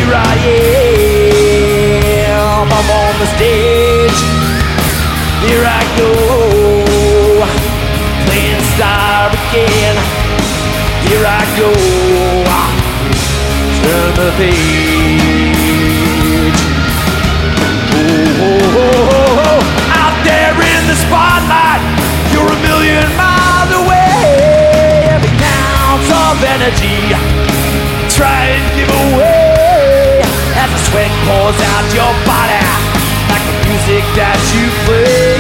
Here I am, I'm on the stage. Here I go, playing star again. Here I go, turn the page. Oh, oh, oh, oh, out there in the spotlight, you're a million miles away. Every ounce of energy, try and give away as the sweat pours out your body like the music that you play.